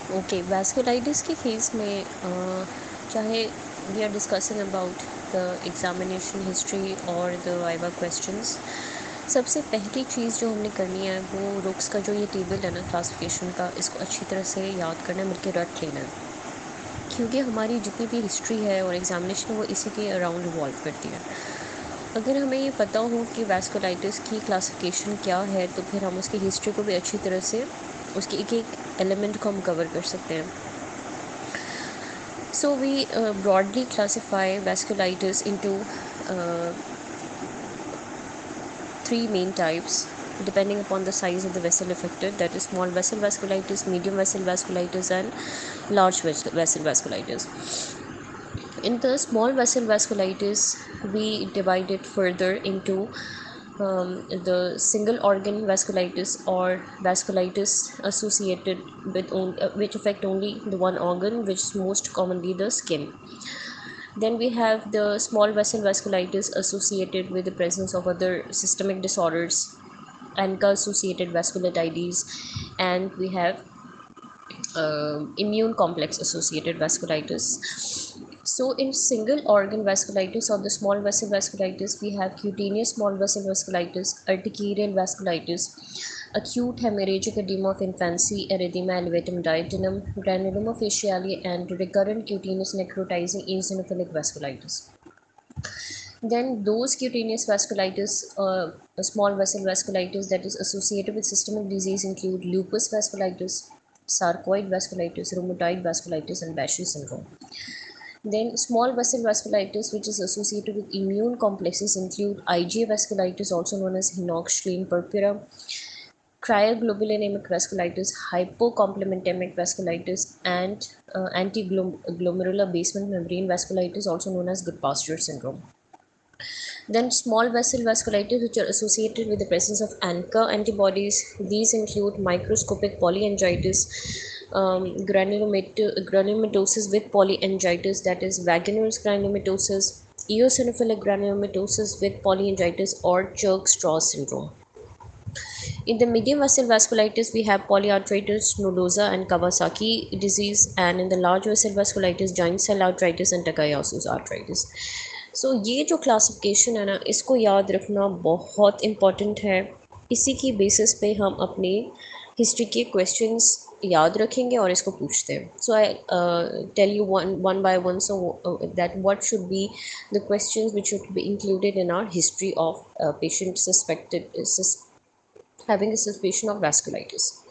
Okay, vasculitis के case में चाहे we are discussing about the examination history और द वाइवा क्वेश्चंस, सबसे पहली चीज़ जो हमने करनी है वो रुक्स का जो ये टेबल है ना क्लासिफिकेशन का, इसको अच्छी तरह से याद करना है, मिलकर रट लेना है, क्योंकि हमारी जितनी भी हिस्ट्री है और एग्जामिनेशन है वो इसी के अराउंड रिवॉल्व करती है। अगर हमें ये पता हो कि वैस्कुलाइटिस की क्लासिफिकेशन क्या है तो फिर हम उसकी हिस्ट्री को भी अच्छी तरह से उसके एक एक एलिमेंट को हम कवर कर सकते हैं। So we broadly classify vasculitis into uh, three main types depending upon the size of the vessel affected, that is small vessel vasculitis, medium vessel vasculitis and large vessel vasculitis. In the small vessel vasculitis we divide it further into the single organ vasculitis or vasculitis associated with which affect only the one organ, which is most commonly the skin. Then we have the small vessel vasculitis associated with the presence of other systemic disorders, ANCA associated vasculitides, and we have immune complex associated vasculitis. So, in single organ vasculitis or the small vessel vasculitis, we have cutaneous small vessel vasculitis, urticarial vasculitis, acute hemorrhagic edema of infancy, erythema elevatum diatinum, granuloma faciale, and recurrent cutaneous necrotizing eosinophilic vasculitis. Then those cutaneous vasculitis, small vessel vasculitis that is associated with systemic disease include lupus vasculitis, sarcoid vasculitis, rheumatoid vasculitis, and Behçet syndrome. Then small vessel vasculitis, which is associated with immune complexes, include IgA vasculitis, also known as Hinox-Schleien purpura, cryoglobulinemic vasculitis, hypocomplementemic vasculitis, and antiglomerular basement membrane vasculitis, also known as Goodpasture syndrome. Then small vessel vasculitis, which are associated with the presence of ANCA antibodies. These include microscopic polyangiitis, granulomatosis with polyangiitis, that is vaginal granulomatosis, eosinophilic granulomatosis with polyangiitis, or Churg-Strauss syndrome. In the medium vessel vasculitis, we have polyarthritis nodosa and Kawasaki disease, and in the large vessel vasculitis, giant cell arteritis and Takayasu's arteritis. सो ये जो classification है ना, इसको याद रखना बहुत important है। इसी की बेसिस पे हम अपने हिस्ट्री के क्वेश्चंस याद रखेंगे और इसको पूछते हैं। So I tell you one by one so that what should be the questions which should be included in our history of patient suspected having a suspicion of vasculitis.